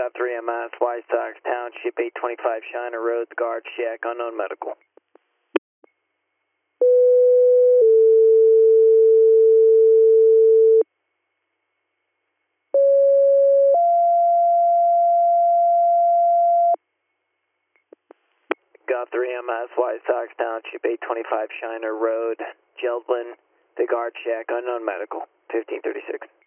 3 MS, White Sox Township, 825 Shiner Road, guard check, unknown medical. Got 3 MS, White Sox Township, 825 Shiner Road, Geldland, the guard check, unknown medical, 1536.